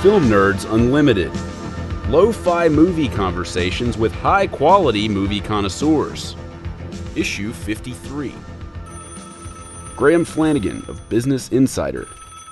Film Nerds Unlimited. Lo-fi movie conversations with high-quality movie connoisseurs. Issue 53. Graham Flanagan of Business Insider.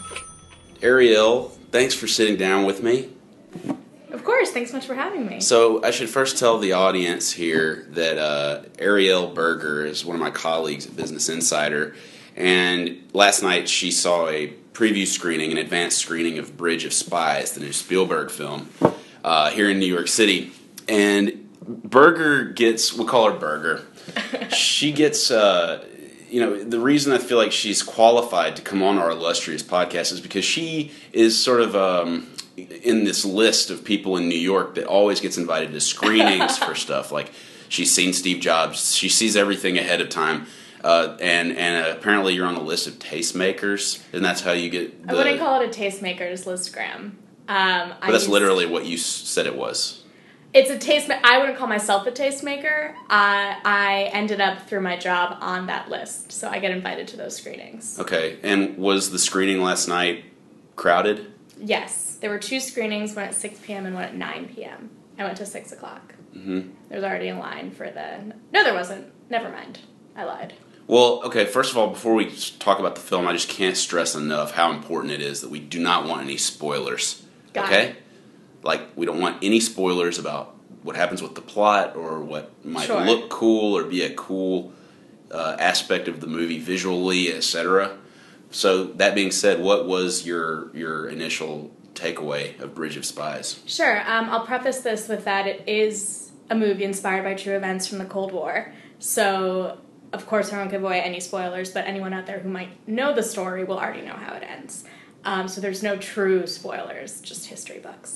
Ariel, thanks for sitting down with me. Of course, thanks so much for having me. So I should first tell the audience here that Ariel Berger is one of my colleagues at Business Insider, and last night she saw a preview screening, an advanced screening of Bridge of Spies, the new Spielberg film, here in New York City. And Berger gets, we'll call her Berger, she gets, the reason I feel like she's qualified to come on our illustrious podcast is because she is sort of in this list of people in New York that always gets invited to screenings for stuff. Like, she's seen Steve Jobs, she sees everything ahead of time. And apparently you're on the list of tastemakers, and that's how you get I wouldn't call it a tastemakers list, Graham. But that's literally what you said it was. It's a tastemaker. I wouldn't call myself a tastemaker. I ended up through my job on that list, so I get invited to those screenings. Okay, and was the screening last night crowded? Yes, there were 2 screenings, one at 6 p.m. and one at 9 p.m. I went to 6 o'clock. Mm-hmm. There was already a line for the... No, there wasn't. Never mind. I lied. Well, okay, first of all, before we talk about the film, I just can't stress enough how important it is that we do not want any spoilers. Got okay? it. Like, we don't want any spoilers about what happens with the plot or what might Sure. look cool or be a cool aspect of the movie visually, etc. So, that being said, what was your initial takeaway of Bridge of Spies? Sure. I'll preface this with that it is a movie inspired by true events from the Cold War. So... Of course, I won't give away any spoilers, but anyone out there who might know the story will already know how it ends. So there's no true spoilers, just history books.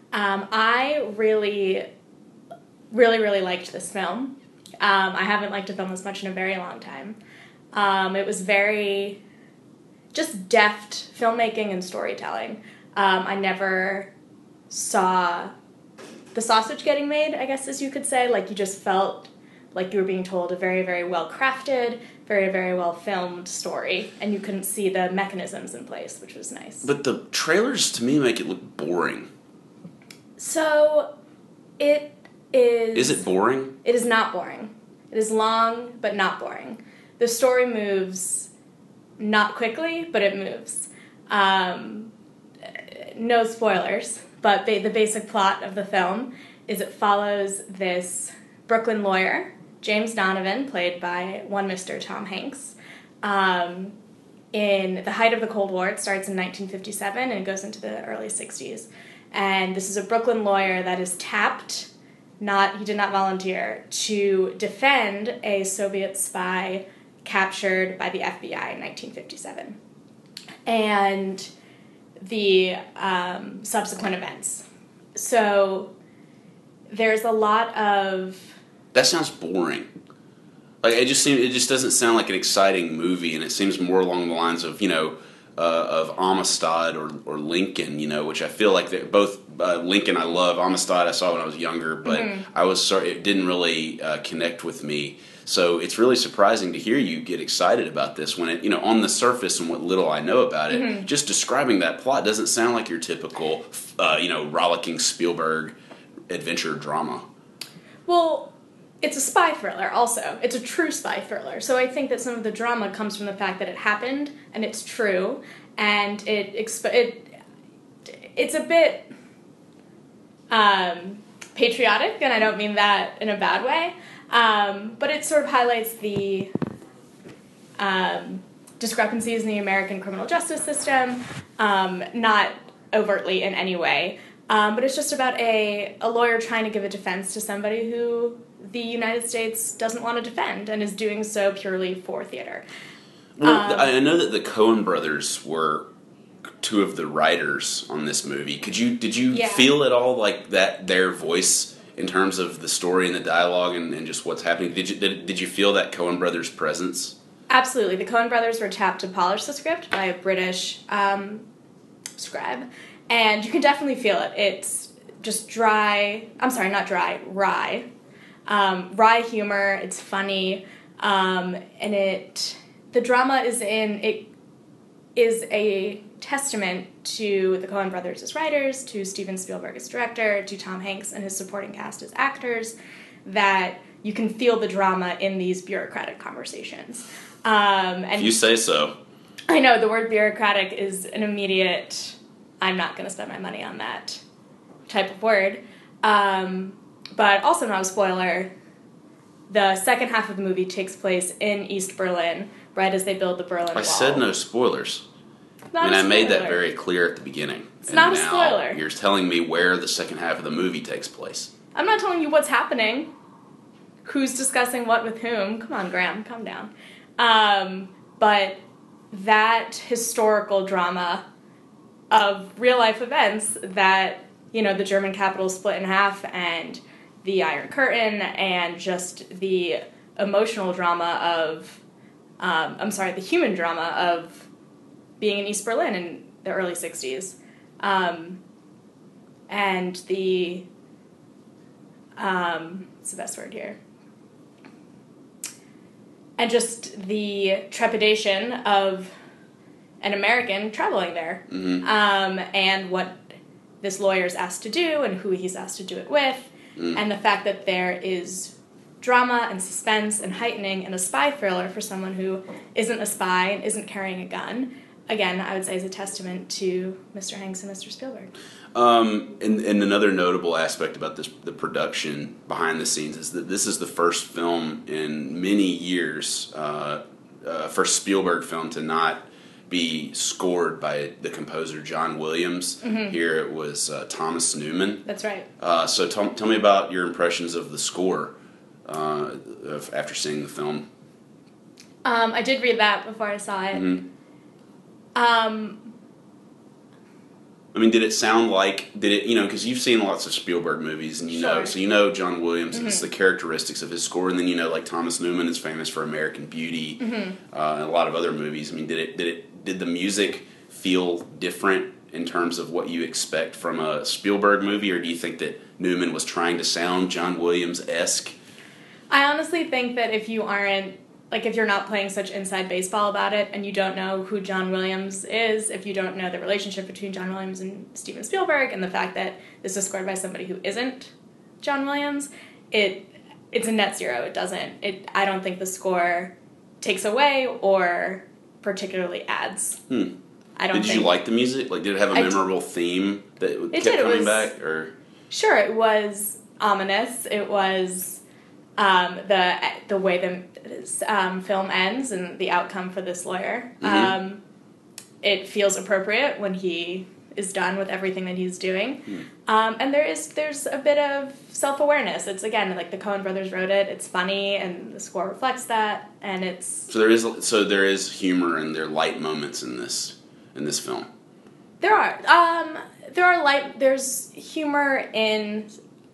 I really, really, really liked this film. I haven't liked a film this much in a very long time. It was very just deft filmmaking and storytelling. I never saw the sausage getting made, I guess, as you could say. Like, you just felt... like you were being told a very, very well-crafted, very, very well-filmed story, and you couldn't see the mechanisms in place, which was nice. But the trailers, to me, make it look boring. So, it is... Is it boring? It is not boring. It is long, but not boring. The story moves not quickly, but it moves. No spoilers, but the basic plot of the film is it follows this Brooklyn lawyer, James Donovan, played by one Mr. Tom Hanks. In the height of the Cold War, it starts in 1957 and it goes into the early 60s. And this is a Brooklyn lawyer that is tapped, he did not volunteer, to defend a Soviet spy captured by the FBI in 1957. And the subsequent events. So there's a lot of... That sounds boring. Like, it just doesn't sound like an exciting movie, and it seems more along the lines of, of Amistad or Lincoln, which I feel like they're both... Lincoln I love, Amistad I saw when I was younger, but it didn't really connect with me. So it's really surprising to hear you get excited about this when it, on the surface and what little I know about it, just describing that plot doesn't sound like your typical, rollicking Spielberg adventure drama. Well, it's a spy thriller also. It's a true spy thriller. So I think that some of the drama comes from the fact that it happened and it's true, and it's a bit patriotic, and I don't mean that in a bad way, but it sort of highlights the discrepancies in the American criminal justice system, not overtly in any way. But it's just about a lawyer trying to give a defense to somebody who the United States doesn't want to defend and is doing so purely for theater. Well, I know that the Coen brothers were 2 of the writers on this movie. Did you feel at all like that their voice in terms of the story and the dialogue and just what's happening? Did you feel that Coen brothers' presence? Absolutely. The Coen brothers were tapped to polish the script by a British scribe. And you can definitely feel it. It's just rye. Rye humor. It's funny. And the drama is in it. is a testament to the Coen brothers as writers, to Steven Spielberg as director, to Tom Hanks and his supporting cast as actors, that you can feel the drama in these bureaucratic conversations. And if you say so. I know, the word bureaucratic is an immediate, I'm not going to spend my money on that type of word. But also not a spoiler, the second half of the movie takes place in East Berlin, right as they build the Berlin Wall. I said no spoilers. I made that very clear at the beginning. It's not a spoiler. You're telling me where the second half of the movie takes place. I'm not telling you what's happening. Who's discussing what with whom. Come on, Graham, calm down. But that historical drama of real-life events that, you know, the German capital split in half and the Iron Curtain and just the emotional drama of, the human drama of being in East Berlin in the early 60s. And the, what's the best word here? And just the trepidation of an American traveling there. Mm-hmm. And what this lawyer's asked to do and who he's asked to do it with. And the fact that there is drama and suspense and heightening in a spy thriller for someone who isn't a spy and isn't carrying a gun, again, I would say is a testament to Mr. Hanks and Mr. Spielberg. And another notable aspect about the production behind the scenes is that this is the first film in many years, first Spielberg film to not be scored by the composer John Williams. Mm-hmm. Here it was Thomas Newman. That's right. So tell me about your impressions of the score after seeing the film. I did read that before I saw it. Mm-hmm. I mean, did it sound like, because you've seen lots of Spielberg movies, and you know John Williams, mm-hmm. It's the characteristics of his score, and then like Thomas Newman is famous for American Beauty, mm-hmm. And a lot of other movies. I mean, did the music feel different in terms of what you expect from a Spielberg movie, or do you think that Newman was trying to sound John Williams-esque? I honestly think that if you're not playing such inside baseball about it and you don't know who John Williams is, if you don't know the relationship between John Williams and Steven Spielberg and the fact that this is scored by somebody who isn't John Williams, it's a net zero. I don't think the score takes away or particularly adds. Did you like the music? Like, did it have a memorable theme that kept coming back? Or sure, it was ominous. It was the way the film ends and the outcome for this lawyer. Mm-hmm. It feels appropriate when he is done with everything that he's doing. And there's a bit of self-awareness. It's, again, like the Coen brothers wrote it. It's funny, and the score reflects that. And it's so there is humor and there are light moments in this film. There are there's humor in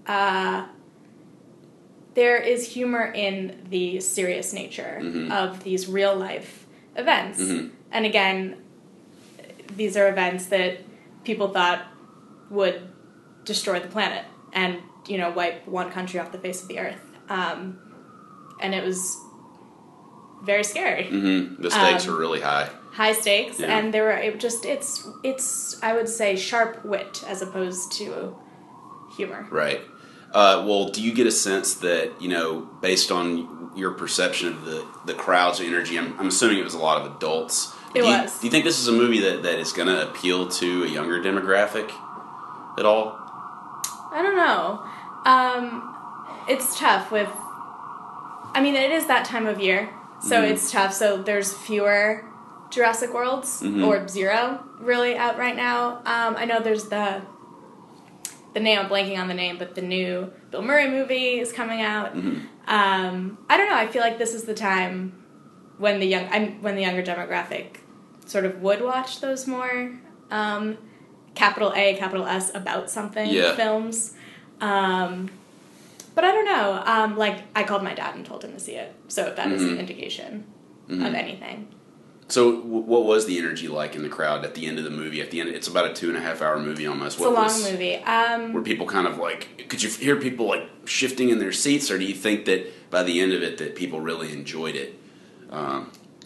there is humor in the serious nature mm-hmm. of these real life events. Mm-hmm. And again, these are events that people thought would destroy the planet and, wipe one country off the face of the earth. And it was very scary. Mm-hmm. The stakes were really high. High stakes, yeah. And there were it's I would say sharp wit as opposed to humor. Right. Well, do you get a sense that, based on your perception of the crowd's energy, I'm assuming it was a lot of adults. Do you think this is a movie that is going to appeal to a younger demographic at all? I don't know. It's tough it is that time of year, so mm-hmm. It's tough. So there's fewer Jurassic Worlds, mm-hmm. or zero, really, out right now. I know there's the name, I'm blanking on the name, but the new Bill Murray movie is coming out. Mm-hmm. I don't know, I feel like this is the time when the younger demographic sort of would watch those more capital A, capital S about something films. But I don't know. I called my dad and told him to see it, so if that mm-hmm. is an indication mm-hmm. of anything. So what was the energy like in the crowd at the end of the movie? At the end, it's about a 2.5-hour movie almost. It's a long movie. Were people kind of could you hear people shifting in their seats, or do you think that by the end of it that people really enjoyed it?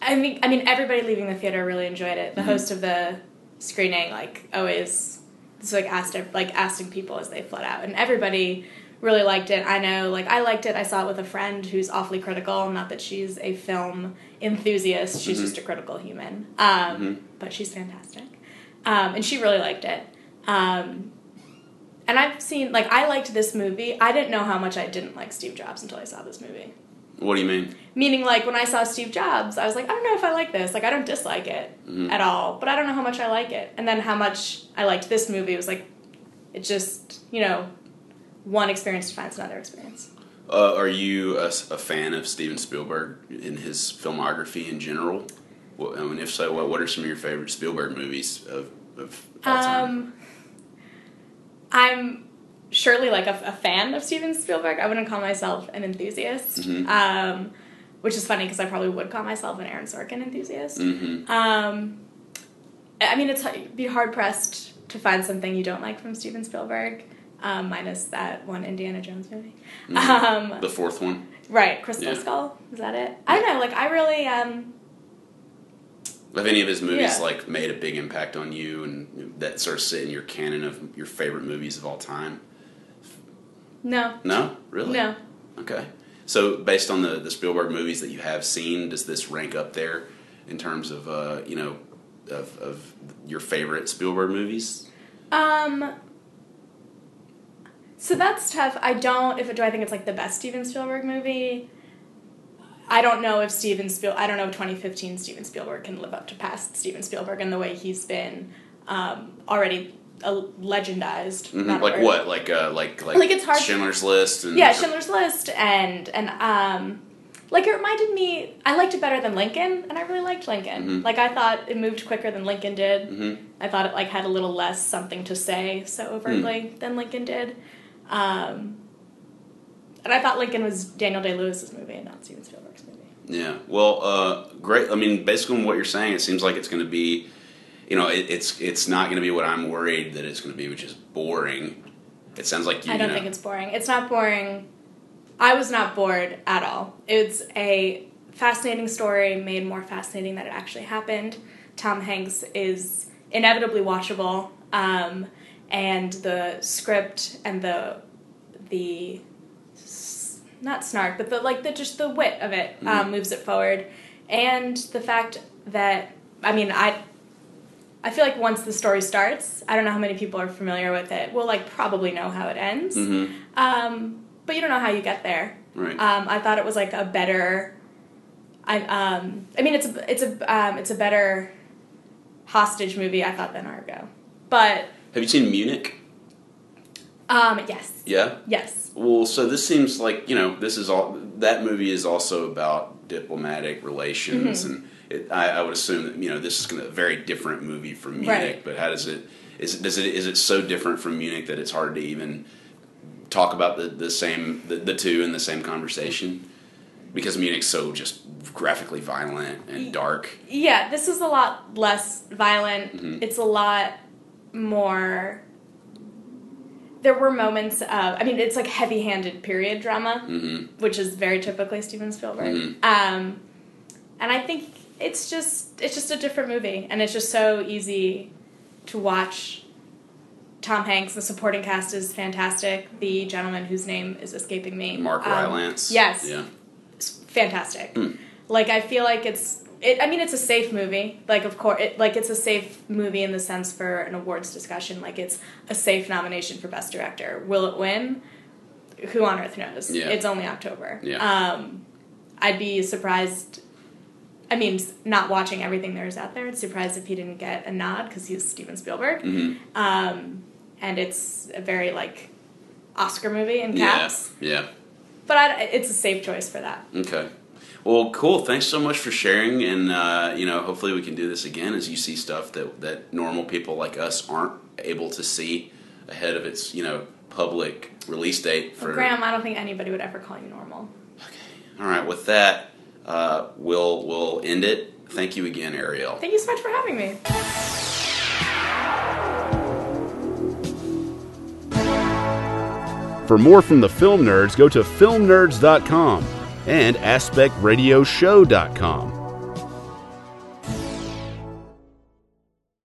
I mean, everybody leaving the theater really enjoyed it. The host of the screening, like, always just, like, asking people as they fled out. And everybody really liked it. I know, like, I liked it. I saw it with a friend who's awfully critical. Not that she's a film enthusiast. She's just a critical human. But she's fantastic. And she really liked it. And I've seen, like, I liked this movie. I didn't know how much I didn't like Steve Jobs until I saw this movie. What do you mean? Meaning, like, when I saw Steve Jobs, I was like, I don't know if I like this. Like, I don't dislike it at all, but I don't know how much I like it. And then how much I liked this movie was like, it just, you know, one experience defines another experience. Are you a fan of Steven Spielberg in his filmography in general? Well, I mean, if so, what are some of your favorite Spielberg movies of all time? I'm surely, like, a fan of Steven Spielberg. I wouldn't call myself an enthusiast, which is funny because I probably would call myself an Aaron Sorkin enthusiast. I mean, it'd be hard-pressed to find something you don't like from Steven Spielberg, minus that one Indiana Jones movie. The fourth one? Right, Crystal Skull. Is that it? I don't know, like, I really... Have any of his movies like made a big impact on you, and that sort of sit in your canon of your favorite movies of all time? No. No? Really? No. Okay. So based on the Spielberg movies that you have seen, does this rank up there in terms of you know, of your favorite Spielberg movies? So that's tough. Do I think it's like the best Steven Spielberg movie? I don't know if 2015 Steven Spielberg can live up to past Steven Spielberg in the way he's been already legendized. Like what? Like it's hard. Schindler's List. Schindler's List, and like, it reminded me. I liked it better than Lincoln, and I really liked Lincoln. Like, I thought it moved quicker than Lincoln did. I thought it, like, had a little less something to say so overtly than Lincoln did. And I thought Lincoln was Daniel Day-Lewis's movie and not Steven Spielberg's movie. Yeah. Well, great. I mean, basically on what you're saying, it seems like it's going to be, you know, it's not going to be what I'm worried that it's going to be, which is boring. It sounds like I don't think it's boring. It's not boring. I was not bored at all. It's a fascinating story, made more fascinating that it actually happened. Tom Hanks is inevitably watchable, and the script and the not snark, but the wit of it moves it forward, and the fact that, I mean, I feel like once the story starts, I don't know how many people are familiar with it. We'll, like, probably know how it ends, but you don't know how you get there. Right. I thought it was like a better. I mean, it's a better hostage movie, I thought, than Argo. But have you seen Munich? Yes. Yeah? Yes. Well, so this seems like, you know, that movie is also about diplomatic relations, and I would assume that, you know, this is a very different movie from Munich, right. But how is it so different from Munich that it's hard to even talk about the two in the same conversation? Because Munich's so just graphically violent and dark. Yeah, this is a lot less violent. It's a lot more. There were moments of, I mean, it's like heavy-handed period drama, which is very typically Steven Spielberg. And I think it's just a different movie, and it's just so easy to watch. Tom Hanks, the supporting cast is fantastic. The gentleman whose name is escaping me, Mark Rylance. Yes, yeah, it's fantastic. Like, I feel like it's a safe movie. Like, of course, it's a safe movie in the sense for an awards discussion. Like, it's a safe nomination for Best Director. Will it win? Who on earth knows? Yeah. It's only October. Yeah. I'd be surprised. I mean, not watching everything there is out there, I'd surprised if he didn't get a nod because he's Steven Spielberg. And it's a very, like, Oscar movie in caps. Yeah. But it's a safe choice for that. Okay. Well, cool. Thanks so much for sharing, and you know, hopefully we can do this again as you see stuff that normal people like us aren't able to see ahead of its, you know, public release date. Well, Graham, I don't think anybody would ever call you normal. Okay. All right. With that, we'll end it. Thank you again, Ariel. Thank you so much for having me. For more from the Film Nerds, go to filmnerds.com and aspectradioshow.com.